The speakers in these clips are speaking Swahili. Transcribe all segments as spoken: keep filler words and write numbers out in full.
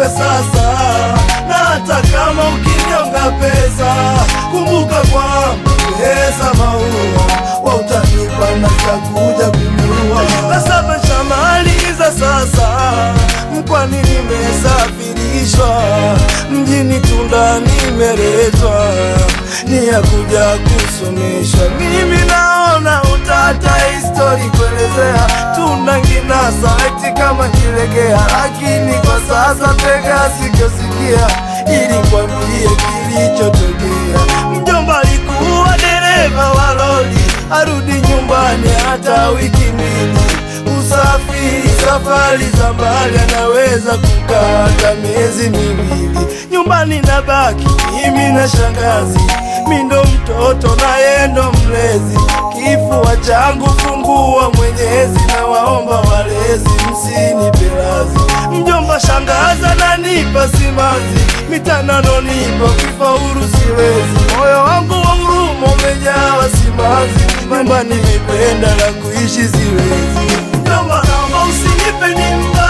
we sasa. Na hata kama ukinyonga pesa, kumbuka kwamba pesa maua wa utanipa na takuja kununua. Na saba shamaliza sasa, mkwani nimesafirishwa, mjini Tunda nimeletwa, ni ya kuja kusomeshwa. Mimi naona utata history kuelezea, Tunda nginasa eti kama kilegea, lakini kwa sasa tega sikosikia, ili kwambie kilichotokea. Mjomba alikuwa dereva wa lori, arudi nyumbani hata wiki mbili. Usafiri safari za mbali, anaweza kukata miezi miwili. Nyumbani nabaki mimi na shangazi, mimi ndo mtoto na yeye ndo mlezi. Kifua changu fungua Mwenyezi, na waomba walezi msinipe lazi. Mjomba shangaza ananipa simanzi, mitanano nipo kifaulu siwezi. Moyo wangu wa huruma umejawa simanzi, nyumbani nimependa na kuishi siwezi. Mjomba naomba usinipe nimba,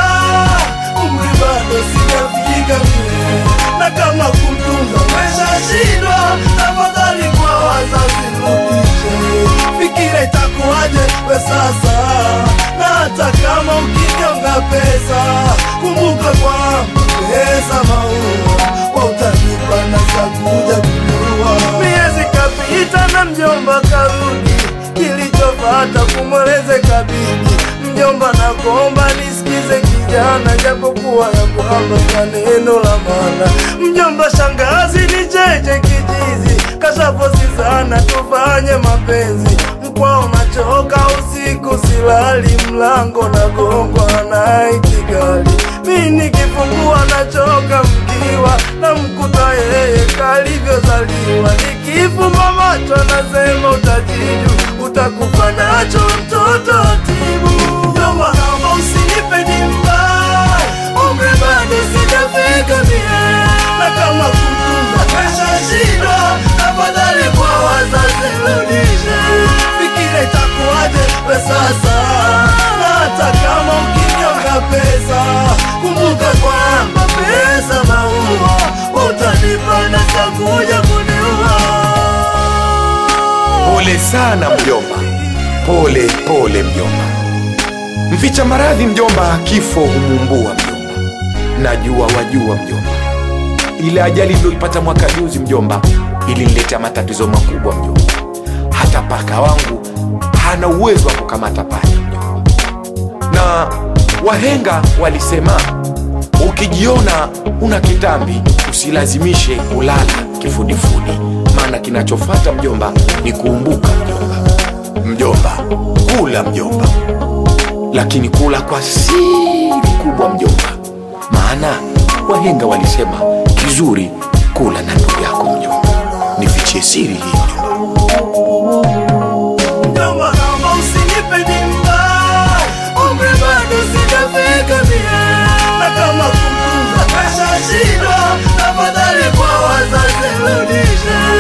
umri bado sijafika mie, na kama kumtunza maisha shindwa, tafadhali kwa wazazi rudishe. Fikira itakuwaje we sasa, na hata kama ukinyonga pesa, kumbuka kwamba pesa maua wa utanipa na takuja kununua. Miezi kapita na mjomba karudi, kilichofata kumweleze kabidi. Mjomba nakuomba nisikize kijana, japokuwa ya kwamba kwa neno la maana. Mjomba shangazi ni cheche kijizi, kashafosi sana tufanye mapenzi. Mkwao nachoka usiku silali, mlango na gongwa na itikali. Mimi nikifungua nachoka mkiwa, na mkuta yeye kalivyozaliwa. Nikifumba macho nasema utajiju, utakufa nacho mtoto tibu. Mjomba naomba usinipe nimba, umri bado sijafika mie, na kama kumtunza maisha shida, tafadhali kwa wazazi rudishe. Fikira itakuwaje we sasa, na hata kama ukinyonga pesa, kumbuka kwamba pesa maua utanipa na takuja kuniua. Pole sana mjomba, pole pole mjomba. Mficha maradhi mjomba, kifo humumbua mjomba. Najua wajua mjomba, ile ajali niliyoipata mwaka juzi mjomba, iliniletea matatizo makubwa mjomba. Hata paka wangu hana uwezo wa kukamata panya mjomba. Na wahenga walisema, ukijiona una kitambi usilazimishe kulala kifudifudi, maana kinachofuata mjomba ni kuumbuka mjomba. Mjomba kula mjomba, lakini kula kwa siri kubwa mjomba, maana wahenga walisema kizuri kula na ndugu yako mjomba. Nifichie siri hii mjomba. Mjomba naomba usinipe nimba, umri bado sijafika mie, na kama kumtunza maisha shida, tafadhali kwa wazazi rudishe.